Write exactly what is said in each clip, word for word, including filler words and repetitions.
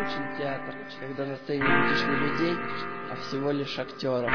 скучен театр, когда на сцене видишь не людей, а всего лишь актеров.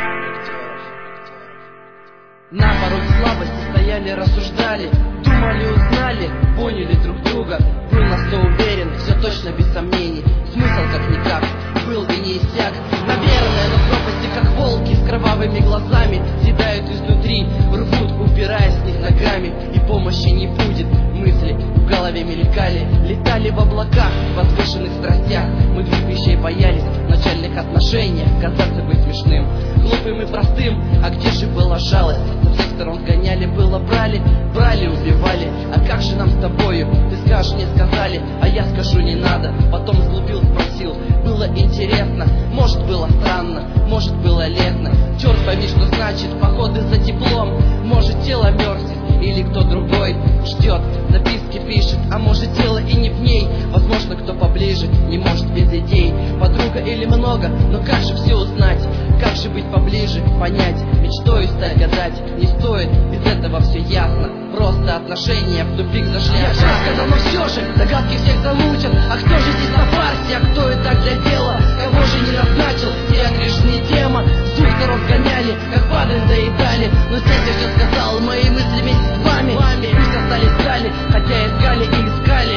На пороге слабости стояли, рассуждали, думали, узнали, поняли друг друга. Был на сто уверен, все точно без сомнений. Смысл как-никак был и не иссяк. Наверное, но в пропасти, как волки с кровавыми глазами, съедают изнутри, рвут, упираясь в них ногами. И помощи не будет. Мысли в голове мелькали, летали в облаках, в возвышенных страстях. Мы вещей боялись, в начальных отношениях казаться быть смешным, глупым и простым. А где же была жалость? Со всех сторон гоняли, было брали, брали, убивали. А как же нам с тобою? Ты скажешь, не сказали, а я скажу, не надо. Потом сглупил, спросил, было интересно. Может, было странно, может, было лестно. Черт пойми, что значит походы за теплом. Может, тело мерзнет, или кто другой ждет, записки пишет, а может, дело и не в ней. Возможно, кто поближе не может без идей. Подруга или много, но как же все узнать? Как же быть поближе, понять, мечтою стать, гадать не стоит, без этого все ясно. Просто отношения в тупик зашли. Я вчера сказал, но все же догадки всех замучат. А кто же здесь на фарсе, а кто и так для дела? Кого же не назначил, театр лишь не тема. С двух сторон гоняли, как падаль доедали. Но здесь я все сказал, мои мысли вместе с вами. Пусть остались в зале, хотя искали и искали.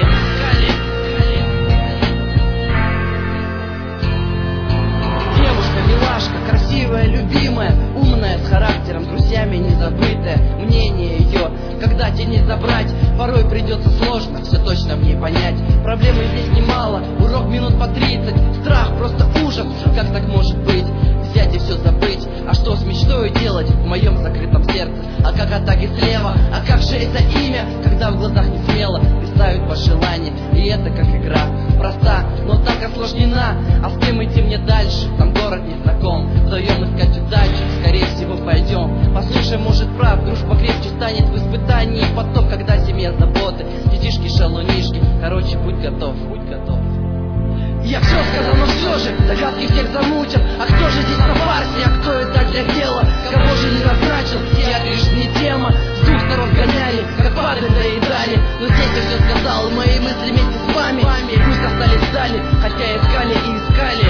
Девушка, милашка, красивая, любимая, умная, с характером, друзьями незабытая. Мнение ее, когда тебе не забрать, порой придется сложно, все точно мне понять. Проблемы здесь немало, урок минут по тридцать. Страх, просто ужас, как так может быть? Взять и все забыть, а что с мечтой делать в моем закрытом сердце? А как атаки слева, а как же это имя, когда в глазах не смело представить ваши желания? И это как игра, проста, но так осложнена. А с кем идти мне дальше? Там город незнаком, вдвоем искать удачу, скорее всего пойдем. Послушай, может прав, дружба крепче станет в испытании. Потом, когда семья, заботы, детишки, шалунишки. Короче, будь готов, будь готов. Я все сказал, но все же догадки всех замутят. А кто же здесь на фарсе, а кто это для дела? Кого же не назначил, театр лишь не тема. С двух сторон гоняли, как падаль доедали. Но здесь я все сказал, мои мысли вместе с вами. Пусть остались в зале, хотя искали и искали.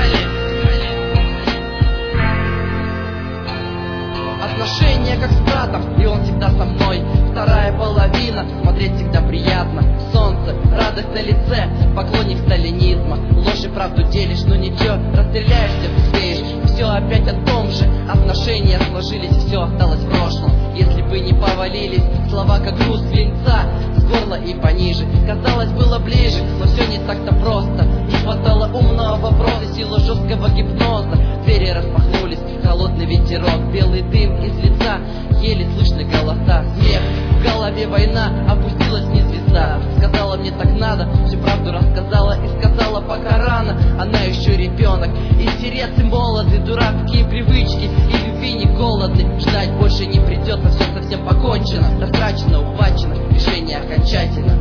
Отношения как с братом, и он всегда со мной. Вторая половина, смотреть всегда приятно. Солнце, радость на лице, поклонник сталинизма. Ложь и правду делишь, но ничего, расстреляешься, успеешь. Все опять о том же, отношения сложились, все осталось в прошлом. Если бы не повалились слова, как груз свинца, с горла и пониже. Казалось, было ближе, но все не так-то просто. Не хватало умного вопроса, сила жесткого гипноза. Двери распахнулись, холодный ветерок, белый дым из лица, еле слышны голоса. Смех, в голове война, опустилась не звезда. Сказала, мне так надо, всю правду рассказала и сказала, пока рано. Она еще ребенок, интересы молоды, дурацкие привычки и любви не голодны. Ждать больше не придется, все совсем покончено. Растрачено, ухвачено, решение окончательно.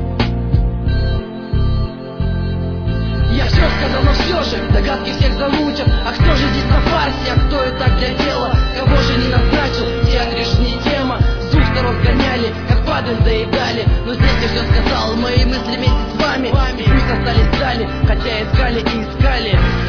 Я все сказал, но все же догадки всех замутят. А кто же здесь на фарсе, а кто и так для дела? Кого же не назначил, театр лишь не тема. С двух сторон гоняли, как падаль доедали. Но здесь я все сказал, мои мысли вместе с вами. Пусть остались в зале, хотя искали и искали.